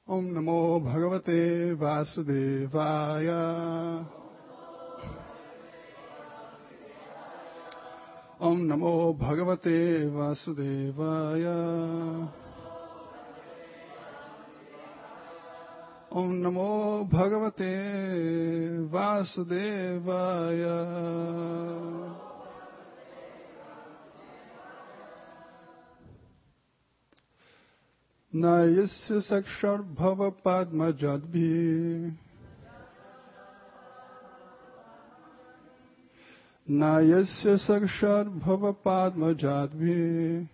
Om Namo Bhagavate Vasudevaya. Om Namo Bhagavate Vasudevaya. Om Namo Bhagavate Vasudevaya. Na yasya sakshar bhava padma jadbhi. Na yasya sakshar bhava padma jadbhi.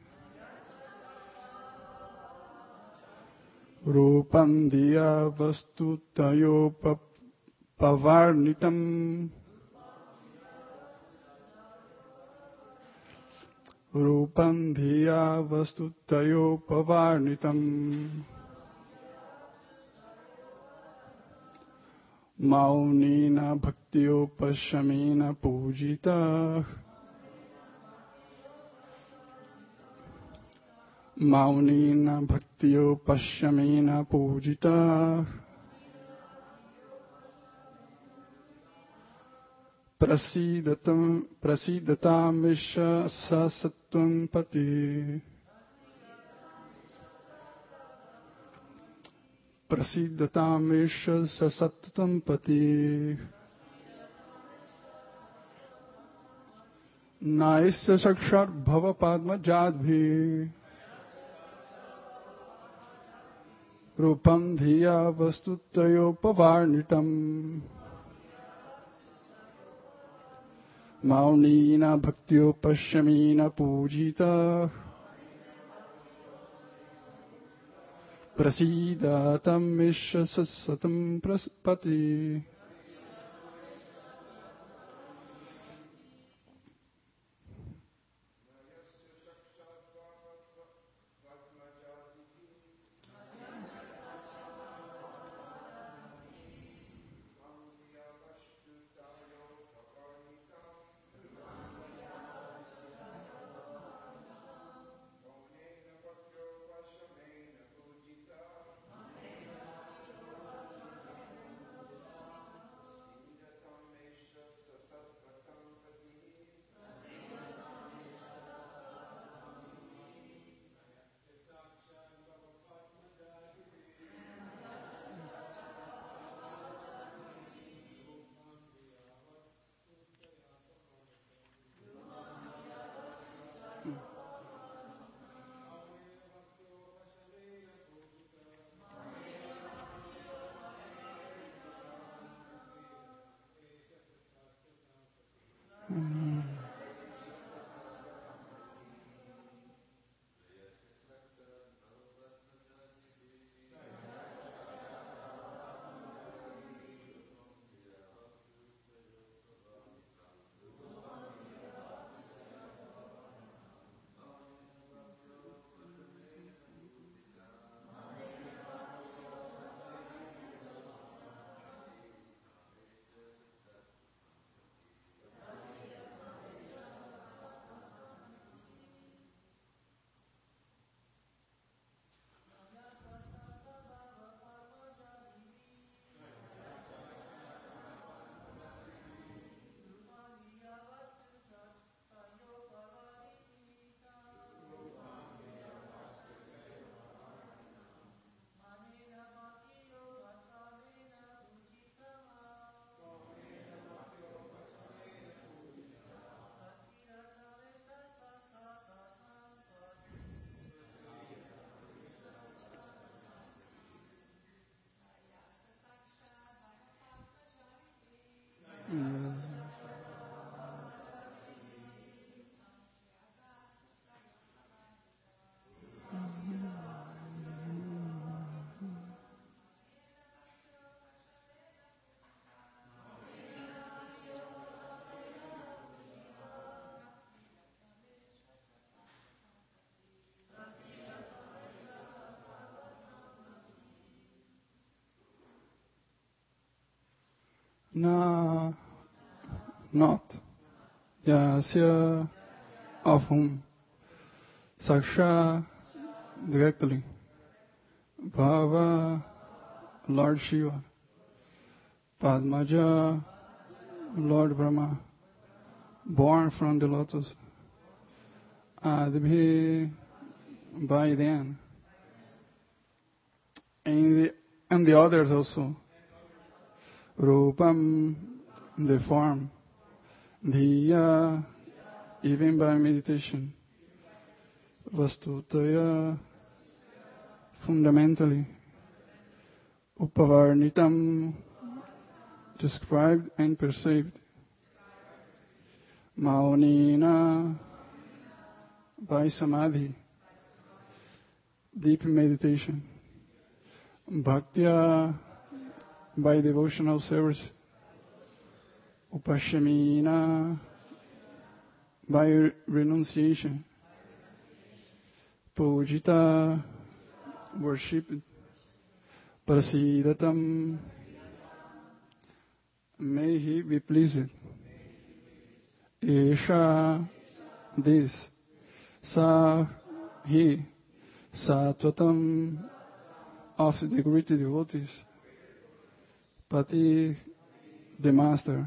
Rupam diya vastu tayo pavarnitam. Rupam dhiya vastu tayo pavarnitam. Maunina bhaktyo pashamena pujita. Maunina bhaktyo pashamena pujita. Prasidatam visha sasatvam pati. Prasidatam visha sasatvam pati. Naisya sakshar bhava padma jadbhi. Rupam dhiya vastutayo pavarnitam. Maunina bhaktyo pashamina pujita. Prasidatam misha sasatam praspati. Na, not, yasya, of whom, saksha, directly, bhava, Lord Shiva. Padmaja, Lord Brahma, born from the lotus. Adibhi, by then. And the others also. Rupam, the form. Dhiya, even by meditation. Vastutaya, fundamentally. Upavarnitam, described and perceived. Maunina, by samadhi, deep meditation. Bhaktya, by devotional service. Upashamina, by renunciation. Pujita, worshipped. Prasidatam, may he be pleased. Esha, this. Sa, he. Satvatam, of the great devotees. Pati, the master.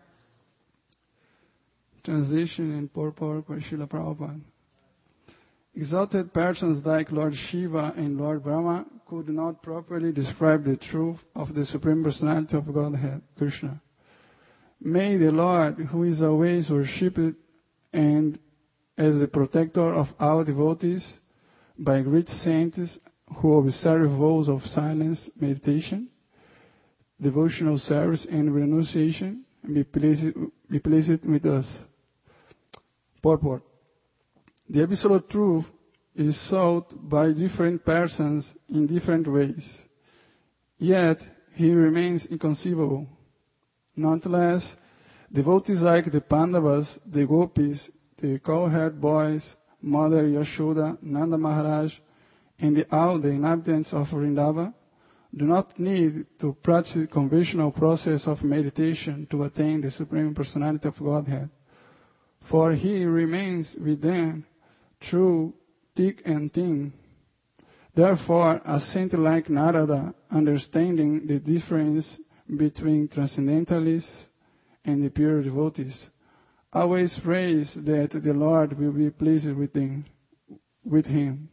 Translation and purport by Srila Prabhupada. Exalted persons like Lord Shiva and Lord Brahma could not properly describe the truth of the Supreme Personality of Godhead, Krishna. May the Lord, who is always worshipped and as the protector of all devotees by great saints who observe vows of silence, meditation, devotional service, and renunciation, be pleased with us. Purport. The Absolute Truth is sought by different persons in different ways, yet he remains inconceivable. Nonetheless, devotees like the Pandavas, the Gopis, the cowherd boys, Mother Yashoda, Nanda Maharaj, and all the inhabitants of Vrindavan do not need to practice the conventional process of meditation to attain the Supreme Personality of Godhead, for he remains with them through thick and thin. Therefore, a saint like Narada, understanding the difference between transcendentalists and the pure devotees, always prays that the Lord will be pleased with him.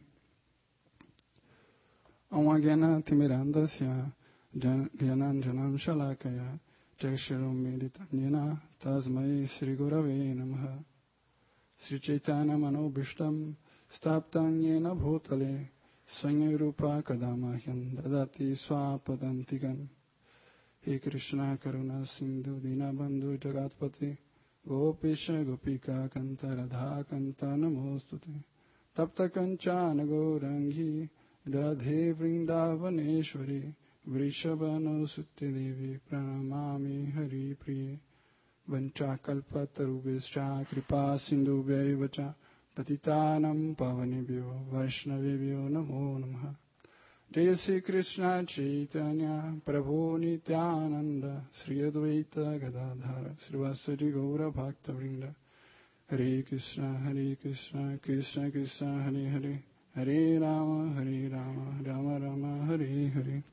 Amagena timirandasya gyananjanam shalakaya jakshiram meditanyena tasmai Sri Gurave Namaha. Sri Chaitanya Manobhishtam Staptanyena Bhutale Swanyrupa Kadamahyam Dadati Swapadantikan. He Krishna Karuna Sindhu Dinabandhu Jagatpati Gopisha Gopika Kanta Radha Kanta Namostute Tapta Kanchana Gaurangi Radhe Vrindavaneshwari Vrishabhano Sutti Devi Pranamami Hari Priye Vanchakalpatarubhishcha kripa sindhubhyaiva cha patitanam pavanebhyo vaishnavebhyo namo namaha. Jai Sri Krishna Chaitanya Prabhu Nityananda Sri Advaita Gadadhara Srivasadi Gaura Bhakta Vrinda. Hare Krishna, Krishna Krishna, Hare Hare, Hare Rama, Rama Rama, Hare Hare.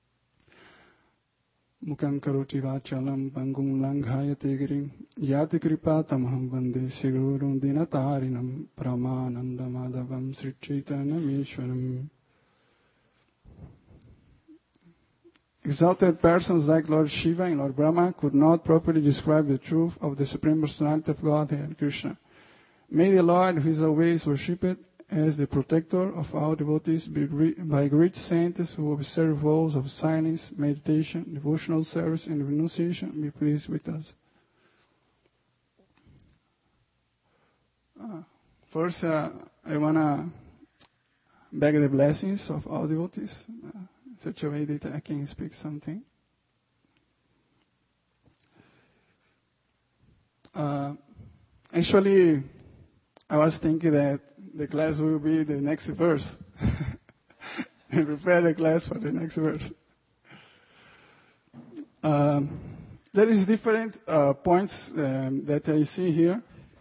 Mukam karoti vachalam pangum langhayate girim yati kripatamaham vande sigurum dinatarinam pramananda madhavam Sri Chaitanya Ishwaram. Exalted persons like Lord Shiva and Lord Brahma could not properly describe the truth of the Supreme Personality of Godhead, Krishna. May the Lord, who is always worshipped as the protector of all devotees by great saints who observe vows of silence, meditation, devotional service, and renunciation, be pleased with us. First, I want to beg the blessings of all devotees in such a way that I can speak something. Actually, I was thinking that the class will be the next verse. And prepare the class for the next verse. There is different points that I see here.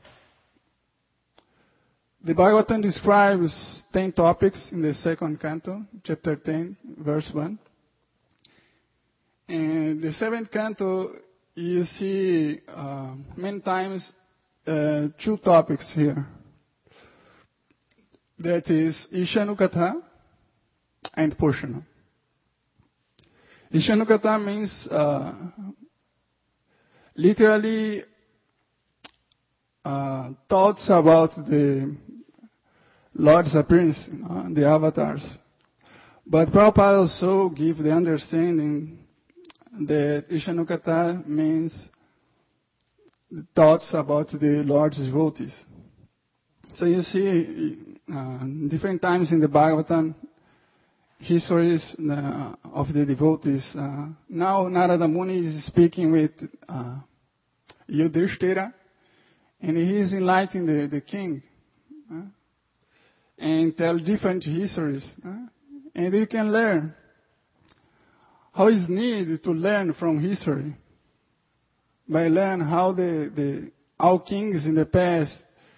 The Bhagavatam describes 10 topics in the second canto, chapter 10, verse 1. In the seventh canto, you see many times two topics here. That is Ishanukatha and Poshana. Ishanukatha means literally thoughts about the Lord's appearance, the avatars. But Prabhupada also give the understanding that Ishanukatha means thoughts about the Lord's devotees. So you see different times in the Bhagavatam, histories of the devotees. Now Narada Muni is speaking with Yudhishthira, and he is enlightening the king and tell different histories. And you can learn how is needed to learn from history. By learn how all kings in the past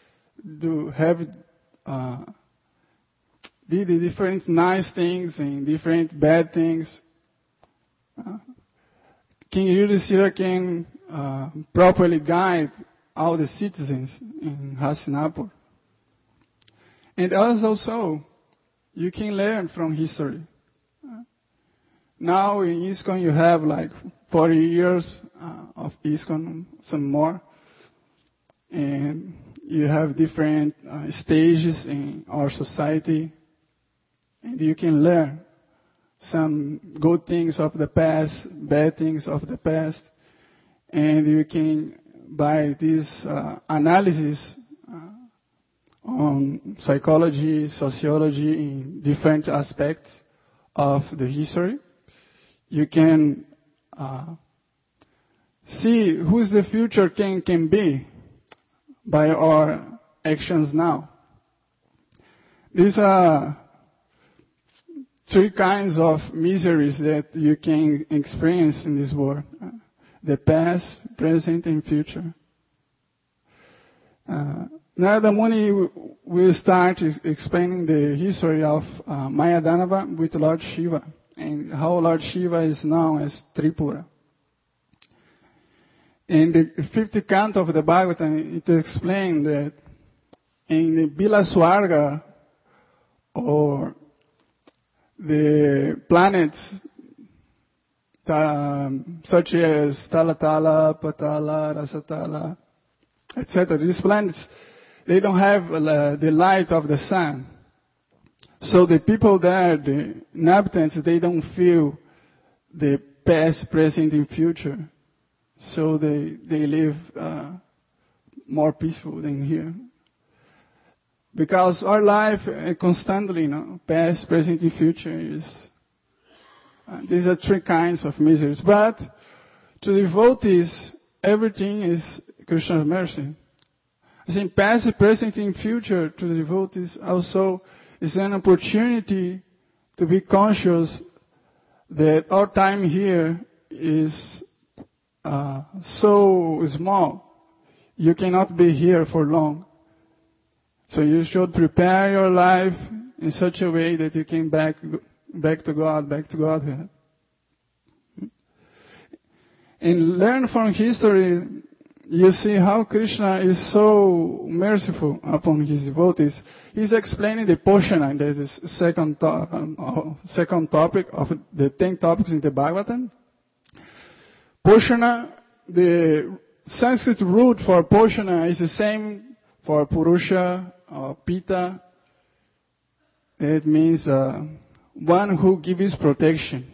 did the different nice things and different bad things. King Yudhishthira can properly guide all the citizens in Hastinapur. And also, you can learn from history. Now in ISKCON you have like 40 years of ISKCON, some more. And you have different stages in our society. And you can learn some good things of the past, bad things of the past. And you can, by this analysis on psychology, sociology, in different aspects of the history, you can see who the future can be by our actions now. These are three kinds of miseries that you can experience in this world. The past, present, and future. Narada Muni will start explaining the history of Mayadanava with Lord Shiva, and how Lord Shiva is known as Tripura. In the 50th canto of the Bhagavatam, it explains that in the Bilaswarga, or the planets such as Talatala, Patala, Rasatala, etc., these planets, they don't have the light of the sun. So the people there, the inhabitants, they don't feel the past, present, and future. So they live more peaceful than here. Because our life constantly, past, present, and future is... these are three kinds of miseries. But to devotees, everything is Krishna's mercy. I think past, present, and future to the devotees also is an opportunity to be conscious that our time here is so small. You cannot be here for long. So you should prepare your life in such a way that you can back to God, back to Godhead. And learn from history, you see how Krishna is so merciful upon his devotees. He's explaining the Poshana, that is second topic of the 10 topics in the Bhagavatam. Poshana, the Sanskrit root for Poshana is the same for Purusha or Pita. It means one who gives protection.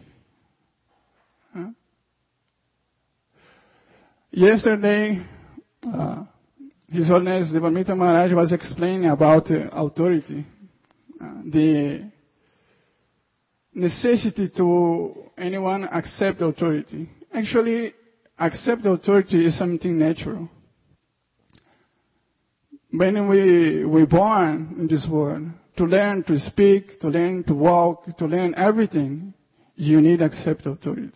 Yesterday, His Holiness Devamrita Maharaj was explaining about authority, the necessity to anyone accept authority. Actually, accept authority is something natural. When we're born in this world, to learn to speak, to learn to walk, to learn everything, you need to accept authority.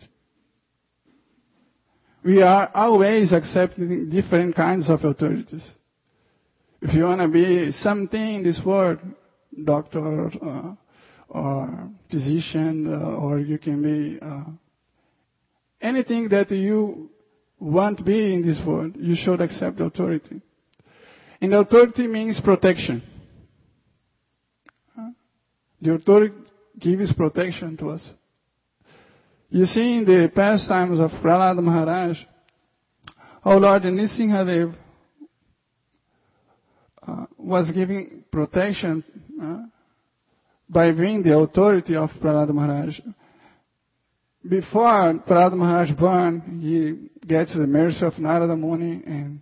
We are always accepting different kinds of authorities. If you want to be something in this world, doctor or physician, or you can be anything that you want to be in this world, you should accept authority. And authority means protection. The authority gives protection to us. You see in the pastimes of Prahlada Maharaj, how Lord Nrsimhadev was giving protection by being the authority of Prahlada Maharaj. Before Prahlada Maharaj born, he gets the mercy of Narada Muni and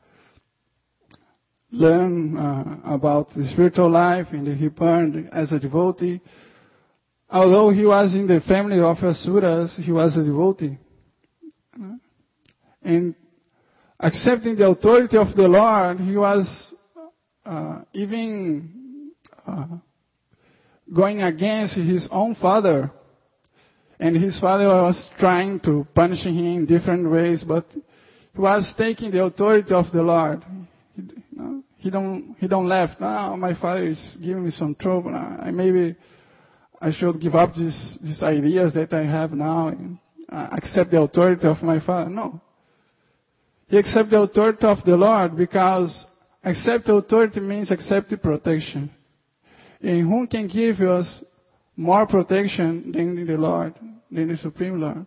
learn about the spiritual life, and he burned as a devotee. Although he was in the family of Asuras, he was a devotee. And accepting the authority of the Lord, he was even going against his own father. And his father was trying to punish him in different ways, but he was taking the authority of the Lord. He don't left. Now my father is giving me some trouble. Maybe I should give up these ideas that I have now and accept the authority of my father. No. He accepts the authority of the Lord because accept the authority means accept the protection. And who can give us more protection than the Lord, than the Supreme Lord?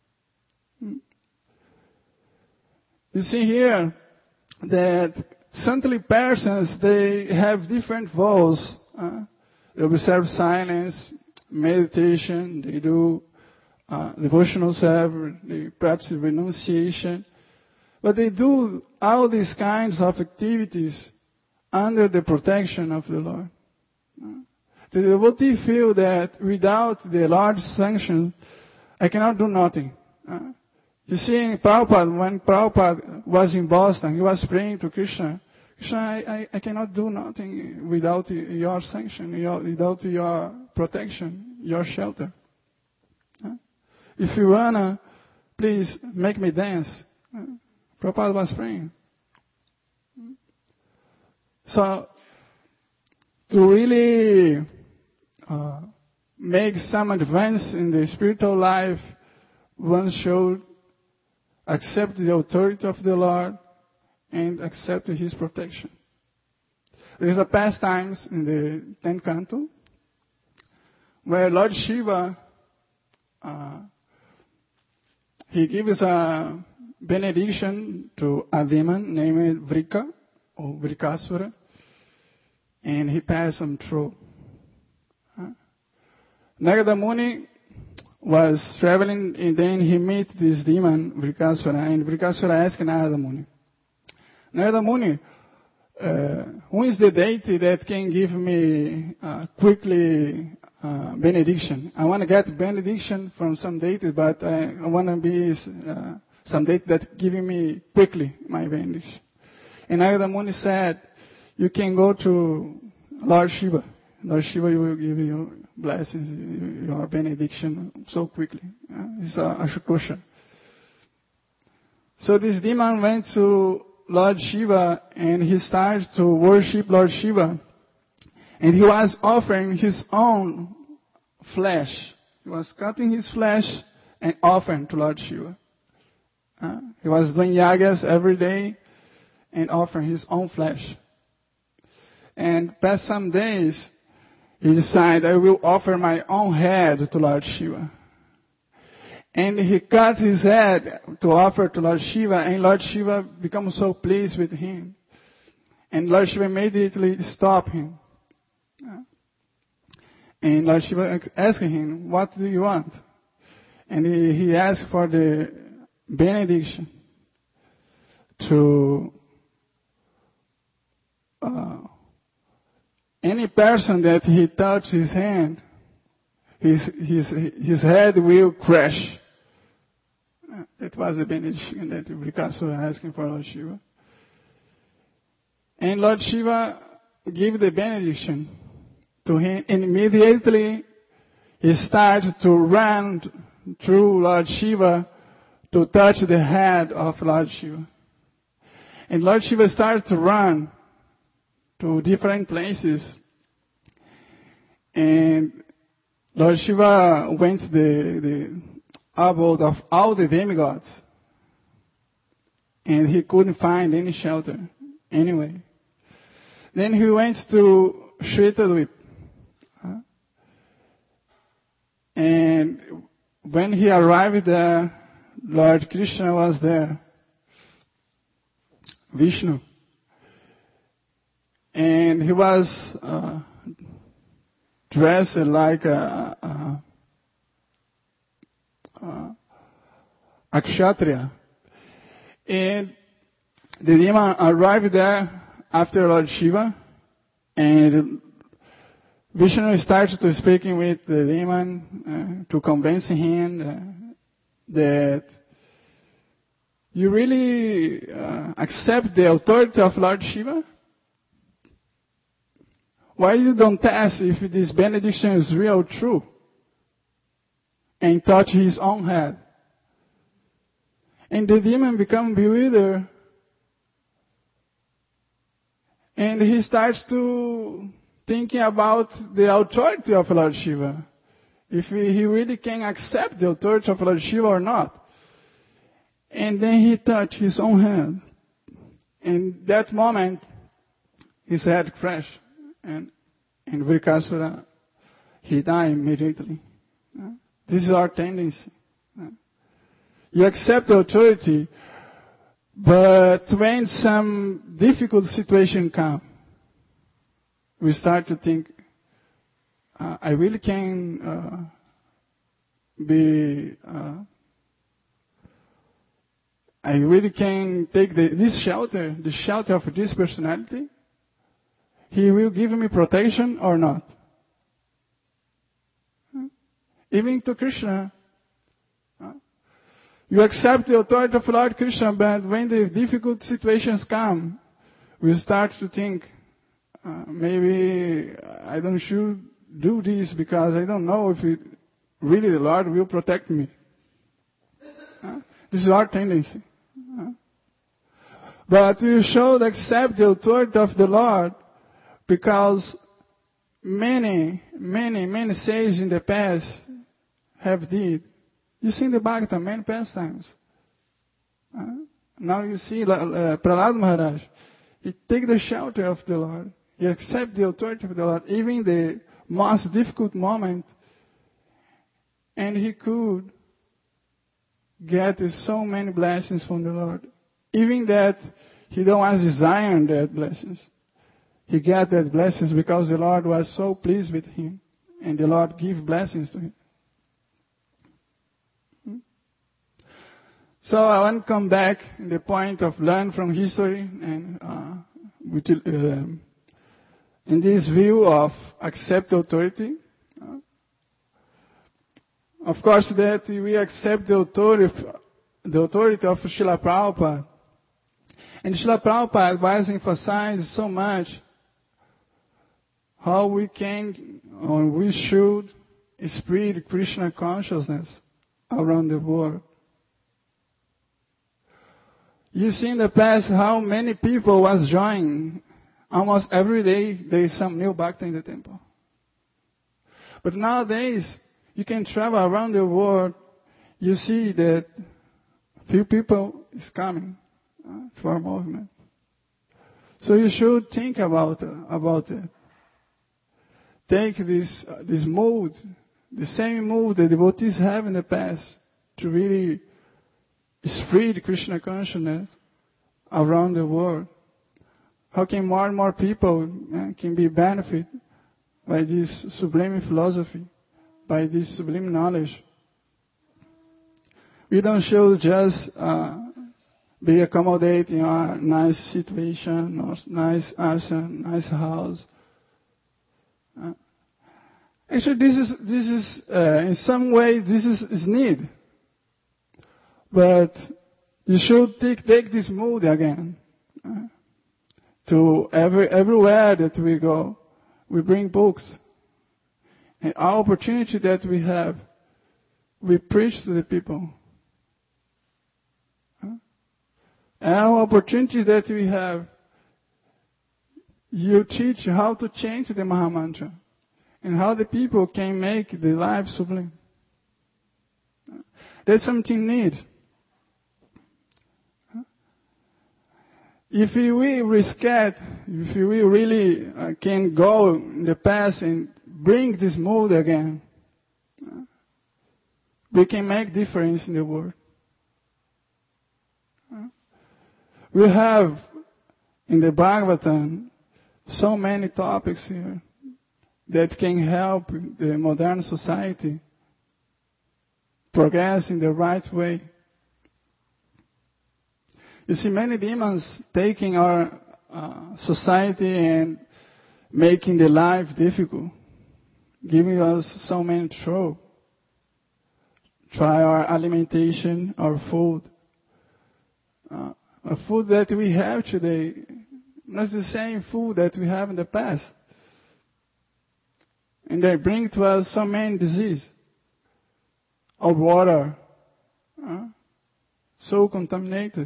You see here that saintly persons, they have different vows. They observe silence, meditation, they do devotional service, they practice renunciation. But they do all these kinds of activities under the protection of the Lord. The devotee feel that without the Lord's sanction, I cannot do nothing. You see, in Prabhupada, when Prabhupada was in Boston, he was praying to Krishna. Krishna, I cannot do nothing without your sanction, without your protection, your shelter. If you wanna, please make me dance. Prabhupada was praying. So, to really make some advance in the spiritual life, one should accept the authority of the Lord and accept His protection. There is a pastimes in the 10th canto where Lord Shiva, he gives a benediction to a demon named Vrika or Vrikasura, and he passed him through. Narada Muni was traveling, and then he met this demon, Vrikasura, and Vrikasura asked Narada Muni, Narada Muni, who is the deity that can give me quickly benediction? I want to get benediction from some deity, but I want to be some deity that giving me quickly my benediction. And Narada Muni said, you can go to Lord Shiva. Lord Shiva will give you blessings, your benediction so quickly. It's Ashutosa. So this demon went to Lord Shiva and he started to worship Lord Shiva. And he was offering his own flesh. He was cutting his flesh and offering to Lord Shiva. He was doing yagas every day and offering his own flesh. And past some days, he decided, I will offer my own head to Lord Shiva. And he cut his head to offer to Lord Shiva, and Lord Shiva becomes so pleased with him. And Lord Shiva immediately stopped him. And Lord Shiva asked him, what do you want? And he asked for the benediction to any person that he touches his hand, his head will crash. That was the benediction that Vrikasura was asking for Lord Shiva. And Lord Shiva gave the benediction to him, and immediately he started to run through Lord Shiva to touch the head of Lord Shiva. And Lord Shiva started to run to different places. And Lord Shiva went to abode of all the demigods. And he couldn't find any shelter anyway. Then he went to Shvetadvip. And when he arrived there, Lord Krishna was there. Vishnu. And he was dressed like a kshatriya. And the demon arrived there after Lord Shiva, and Vishnu started to speaking with the demon to convince him that you really accept the authority of Lord Shiva? Why you don't test if this benediction is real true? And touch his own head. And the demon become bewildered. And he starts to thinking about the authority of Lord Shiva. If he really can accept the authority of Lord Shiva or not. And then he touched his own hand. In that moment, his head crashed. And Vrikasura, he died immediately. This is our tendency. You accept the authority, but when some difficult situation comes, we start to think, I really can I really can take this shelter, the shelter of this personality. He will give me protection or not. Even to Krishna. You accept the authority of Lord Krishna, but when the difficult situations come, we start to think, maybe I don't should do this because I don't know if really the Lord will protect me. This is our tendency. But you should accept the authority of the Lord because many sages in the past have did. You see in the Bhagavatam many pastimes. Now you see Prahlad Maharaj. He take the shelter of the Lord. He accept the authority of the Lord, even the most difficult moment. And he could get so many blessings from the Lord. Even that he don't was desiring that blessings. He got that blessings because the Lord was so pleased with him. And the Lord give blessings to him. So I want to come back to the point of learn from history and in this view of accept authority. Of course that we accept the authority of Srila Prabhupada. And Srila Prabhupada was emphasized so much how we can or we should spread Krishna consciousness around the world. You see in the past how many people was joining. Almost every day there is some new bhakta in the temple. But nowadays, you can travel around the world. You see that few people is coming for a movement. So you should think about it. Take this mood, the same mood the devotees have in the past, to really spread Krishna consciousness around the world. How can more and more people can be benefit by this sublime philosophy, by this sublime knowledge? We don't should just be accommodating our nice situation, or nice ashram, nice house. Actually, this is in some way this is need. But you should take this mood again. To everywhere that we go, we bring books. And our opportunity that we have, we preach to the people. And our opportunity that we have, you teach how to change the Mahamantra. And how the people can make the life sublime. That's something need. If we rescat, if we really can go in the past and bring this mood again, we can make difference in the world. We have in the Bhagavatam so many topics here that can help the modern society progress in the right way. You see, many demons taking our society and making the life difficult, giving us so many trouble. Try our alimentation, our food. A food that we have today, not the same food that we have in the past. And they bring to us so many diseases. Our water, so contaminated.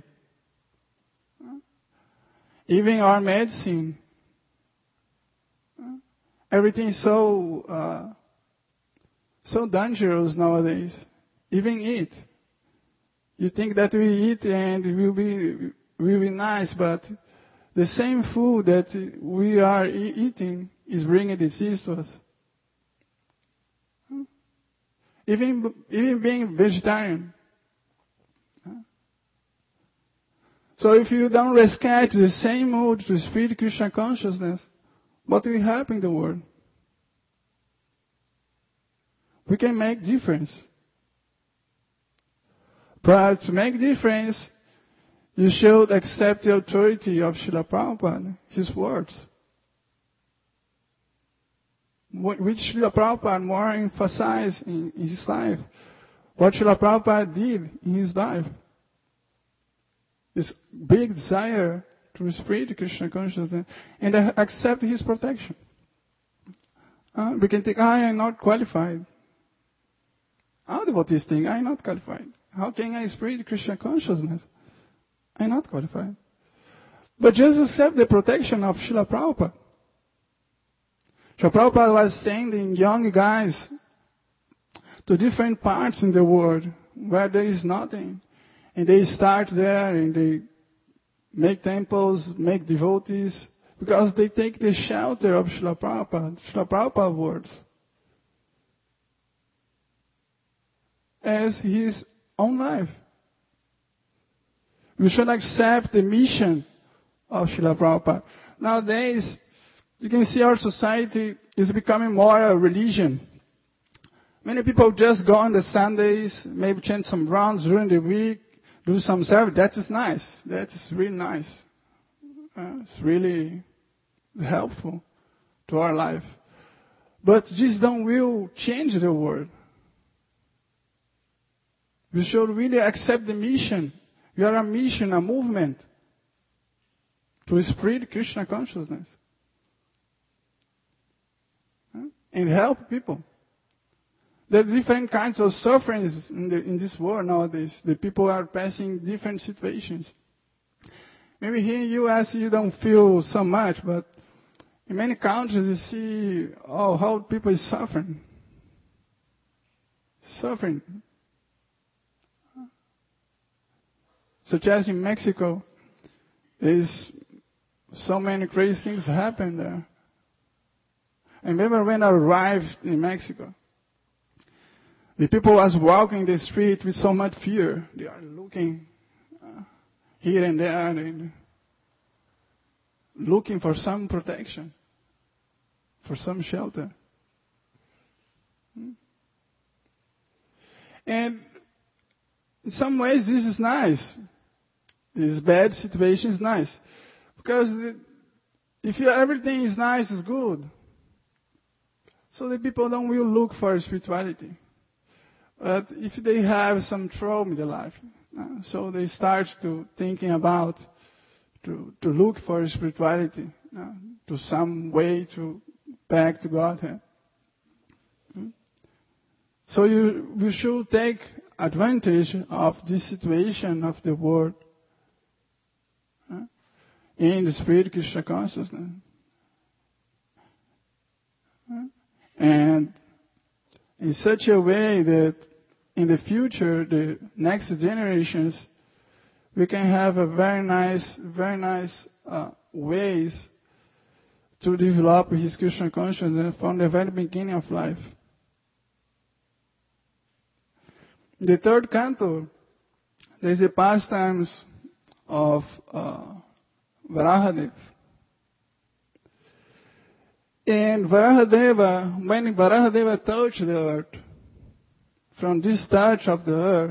Even our medicine, everything is so dangerous nowadays. Even eat. You think that we eat and will be nice, but the same food that we are eating is bringing disease to us. Even being vegetarian. So if you don't rescue the same mood to spirit Krishna consciousness, what will happen in the world? We can make difference. But to make difference, you should accept the authority of Srila Prabhupada, his words. Which Srila Prabhupada more emphasized in his life. What Srila Prabhupada did in his life. This big desire to spread Krishna consciousness and accept his protection. We can think, I am not qualified. How devotees think, I am not qualified. How can I spread Krishna consciousness? I am not qualified. But just accept the protection of Srila Prabhupada. Srila Prabhupada was sending young guys to different parts in the world where there is nothing. And they start there and they make temples, make devotees, because they take the shelter of Srila Prabhupada, Srila Prabhupada words, as his own life. We should accept the mission of Srila Prabhupada. Nowadays, you can see our society is becoming more a religion. Many people just go on the Sundays, maybe chant some rounds during the week, do some service. That is nice. That is really nice. It's really helpful to our life. But this don't will change the world. We should really accept the mission. We are a mission, a movement to spread Krishna consciousness and help people. There are different kinds of sufferings in this world nowadays. The people are passing different situations. Maybe here in the U.S. you don't feel so much, but in many countries you see how people is suffering. Suffering. Such as in Mexico, there's so many crazy things happen there. I remember when I arrived in Mexico, the people was walking the street with so much fear. They are looking here and there and looking for some protection, for some shelter. And in some ways this is nice. This bad situation is nice. Because if everything is nice, it's good. So the people don't will look for spirituality. But if they have some trouble in their life, so they start to thinking about to look for spirituality, to some way to back to Godhead. So we should take advantage of this situation of the world in the spirit Krishna consciousness. And in such a way that in the future, the next generations, we can have a very nice ways to develop his Krishna consciousness from the very beginning of life. The third canto, there's the pastimes of Varahadeva. And Varahadeva, when Varahadeva touched the earth, from this touch of the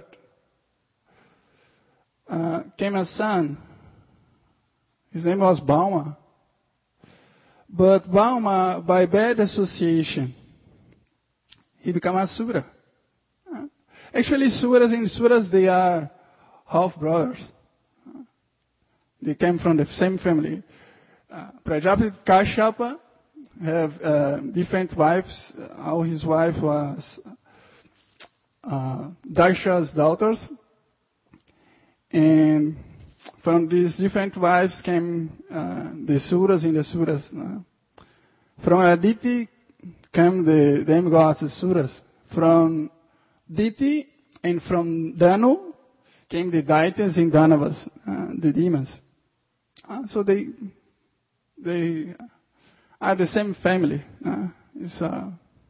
earth came a son. His name was Bauma. But Bauma, by bad association, he became a Sura. Actually, Suras, they are half-brothers. They came from the same family. Prajapati Kashyapa have different wives. All his wife was Daksha's daughters. And from these different wives came the Suras and the Suras. From Aditi came the demigods, the Suras. From Diti and from Danu came the Daityas and Danavas, the demons. So they are the same family. It's a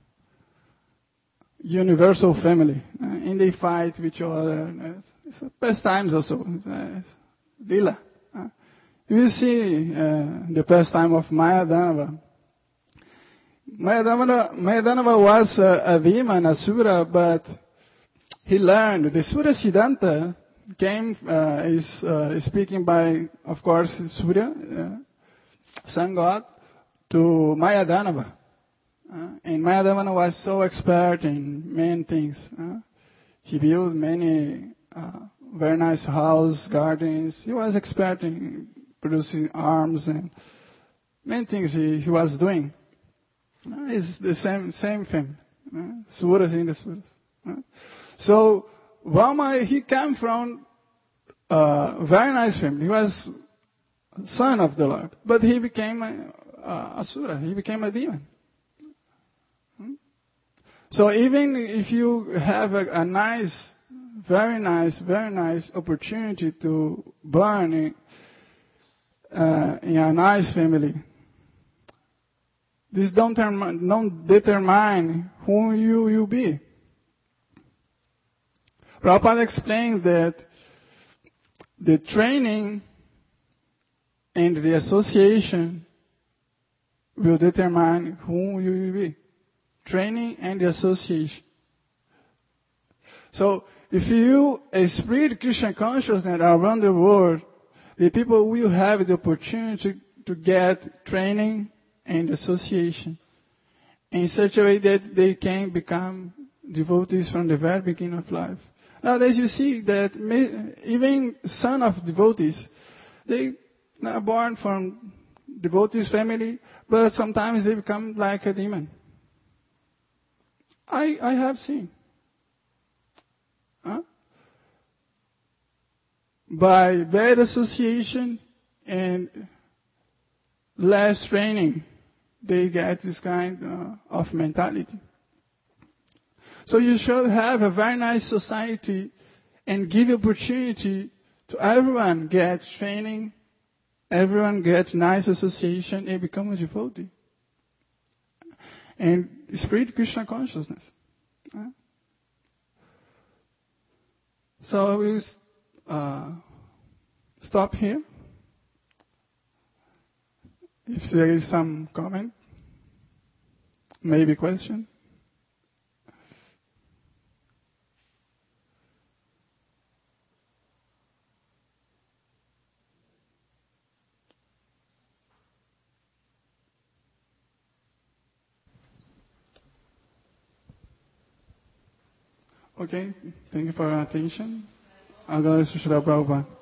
universal family. And they fight with each other. It's pastimes also. Lila. You will see the pastime of Mayadanava. Mayadanava was a demon, a Sura, but he learned. The Sura Siddhanta came, is speaking by, of course, Surya, sun god, to Mayadanava. And Mayadanava was so expert in many things. He built many very nice houses, gardens. He was expert in producing arms and many things he was doing. It's the same thing. Suras in the Suras. So Valma, he came from a very nice family. He was son of the Lord, but he became a Sura. He became a demon. So even if you have a nice, very nice opportunity to born in a nice family, this don't determine who you will be. Prabhupada explained that the training and the association will determine who you will be. Training and the association. So, if you spread Krishna consciousness around the world, the people will have the opportunity to get training and association in such a way that they can become devotees from the very beginning of life. Nowadays you see that even son of devotees, they are born from devotees family, but sometimes they become like a demon. I have seen. By bad association and less training, they get this kind of mentality. So you should have a very nice society and give opportunity to everyone get training, everyone get nice association and become a devotee. And spread Krishna consciousness. So we stop here. If there is some comment, maybe question. Okay, thank you for your attention. Agora, Srila Prabhupada.